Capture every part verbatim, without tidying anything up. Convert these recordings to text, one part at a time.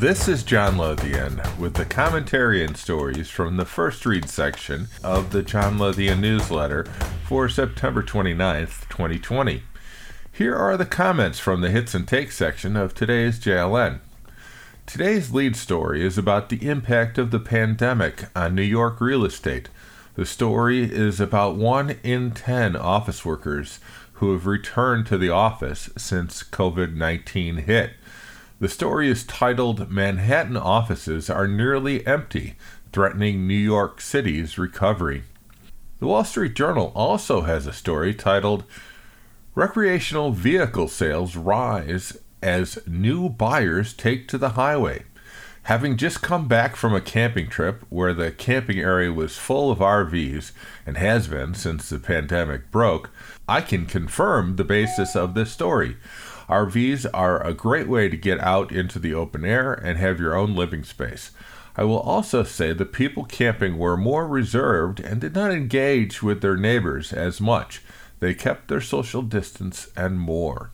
This is John Lothian with the commentary and stories from the First Read section of the John Lothian newsletter for September twenty-ninth, twenty twenty. Here are the comments from the Hits and Takes section of today's J L N. Today's lead story is about the impact of the pandemic on New York real estate. The story is about one in ten office workers who have returned to the office since covid nineteen hit. The story is titled, "Manhattan Offices Are Nearly Empty, Threatening New York City's Recovery." The Wall Street Journal also has a story titled, "Recreational Vehicle Sales Rise as New Buyers Take to the Highway." Having just come back from a camping trip where the camping area was full of R Vs, and has been since the pandemic broke, I can confirm the basis of this story. R Vs are a great way to get out into the open air and have your own living space. I will also say the people camping were more reserved and did not engage with their neighbors as much. They kept their social distance and more.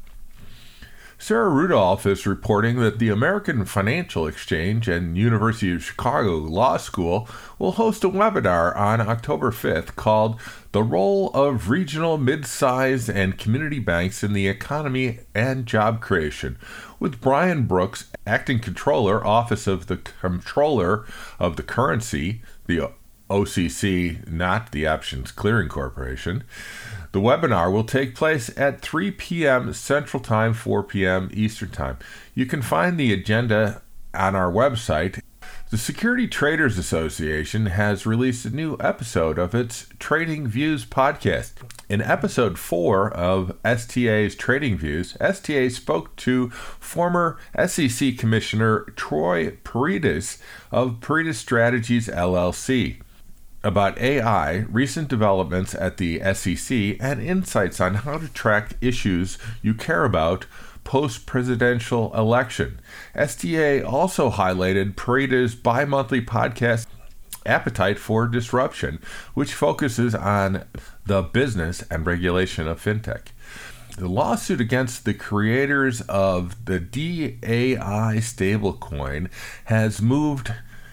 Sarah Rudolph is reporting that the American Financial Exchange and University of Chicago Law School will host a webinar on October fifth called "The Role of Regional, Mid-Size, and Community Banks in the Economy and Job Creation," with Brian Brooks, Acting Controller, Office of the Comptroller of the Currency, the O C C, not the Options Clearing Corporation. The webinar will take place at three p.m. Central Time, four p.m. Eastern Time. You can find the agenda on our website. The Security Traders Association has released a new episode of its Trading Views podcast. In episode four of S T A's Trading Views, S T A spoke to former S E C Commissioner Troy Paredes of Paredes Strategies, L L C. about A I, recent developments at the S E C, and insights on how to track issues you care about post-presidential election. S T A also highlighted Paredes' bi-monthly podcast, Appetite for Disruption, which focuses on the business and regulation of fintech. The lawsuit against the creators of the D A I stablecoin has moved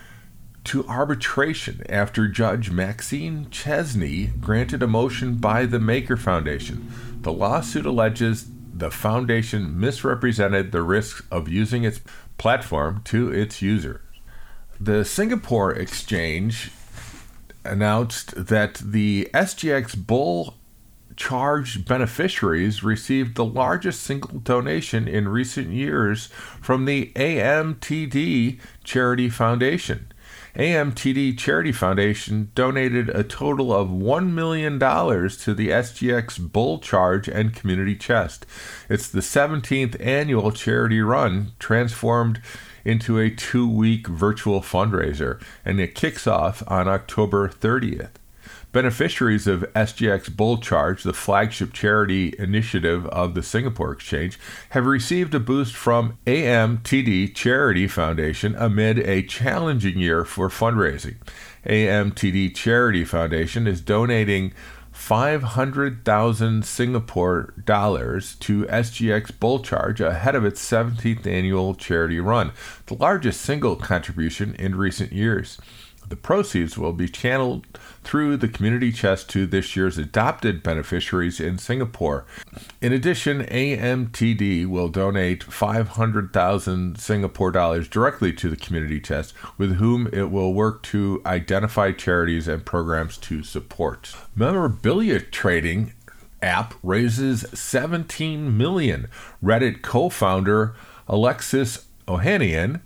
to arbitration after Judge Maxine Chesney granted a motion by the Maker Foundation. The lawsuit alleges the foundation misrepresented the risks of using its platform to its users. The Singapore Exchange announced that the S G X Bull Charge beneficiaries received the largest single donation in recent years from the A M T D Charity Foundation. A M T D Charity Foundation donated a total of one million dollars to the S G X Bull Charge and Community Chest. It's the seventeenth annual charity run transformed into a two-week virtual fundraiser, and it kicks off on October thirtieth. Beneficiaries of S G X Bull Charge, the flagship charity initiative of the Singapore Exchange, have received a boost from A M T D Charity Foundation amid a challenging year for fundraising. A M T D Charity Foundation is donating five hundred thousand Singapore dollars to S G X Bull Charge ahead of its seventeenth annual charity run, the largest single contribution in recent years. The proceeds will be channeled through the Community Chest to this year's adopted beneficiaries in Singapore. In addition, A M T D will donate five hundred thousand Singapore dollars directly to the Community Chest, with whom it will work to identify charities and programs to support. Memorabilia trading app raises seventeen million dollars. Reddit co-founder Alexis Ohanian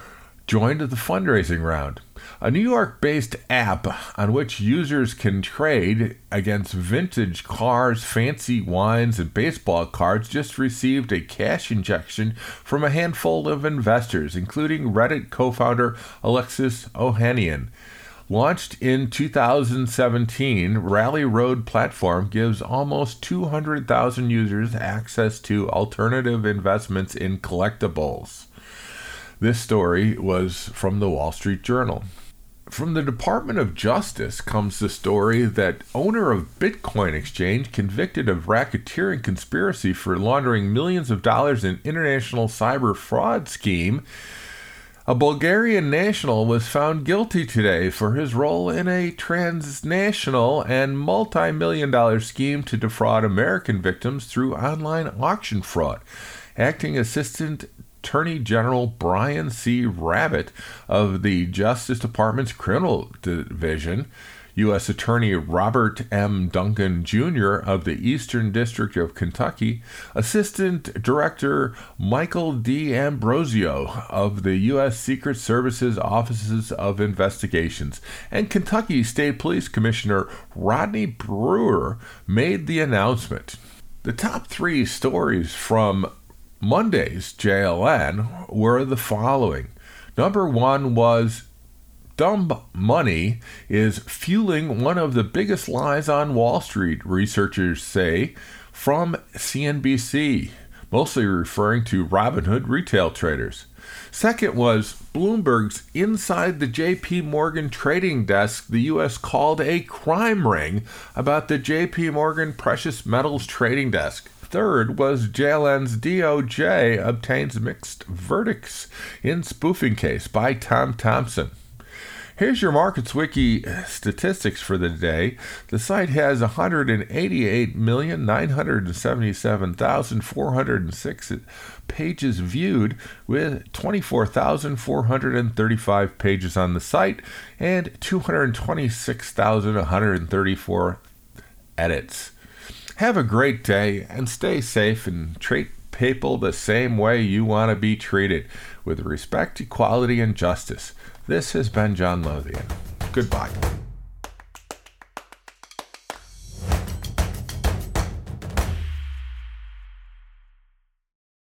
joined the fundraising round. A New York-based app on which users can trade against vintage cars, fancy wines, and baseball cards just received a cash injection from a handful of investors, including Reddit co-founder Alexis Ohanian. Launched in two thousand seventeen, Rally Road platform gives almost two hundred thousand users access to alternative investments in collectibles. This story was from the Wall Street Journal. From the Department of Justice comes the story that owner of Bitcoin exchange convicted of racketeering conspiracy for laundering millions of dollars in international cyber fraud scheme A Bulgarian national was found guilty today for his role in a transnational and multi-million dollar scheme to defraud American victims through online auction fraud. Acting Assistant Attorney General Brian C. Rabbit of the Justice Department's Criminal Division, U S Attorney Robert M. Duncan Junior of the Eastern District of Kentucky, Assistant Director Michael D. Ambrosio of the U S Secret Service's Offices of Investigations, and Kentucky State Police Commissioner Rodney Brewer made the announcement. The top three stories from Monday's J L N were the following. Number one was dumb money is fueling one of the biggest lies on Wall Street, researchers say, from C N B C, mostly referring to Robinhood retail traders. Second was Bloomberg's inside the J P Morgan trading desk the U S called a crime ring about the J P Morgan precious metals trading desk. Third was J L N's D O J obtains mixed verdicts in spoofing case by Tom Thompson. Here's your Markets Wiki statistics for the day. The site has one hundred eighty-eight million nine hundred seventy-seven thousand four hundred six pages viewed, with twenty-four thousand four hundred thirty-five pages on the site and two hundred twenty-six thousand one hundred thirty-four edits. Have a great day and stay safe and treat people the same way you want to be treated, with respect, equality, and justice. This has been John Lothian. Goodbye.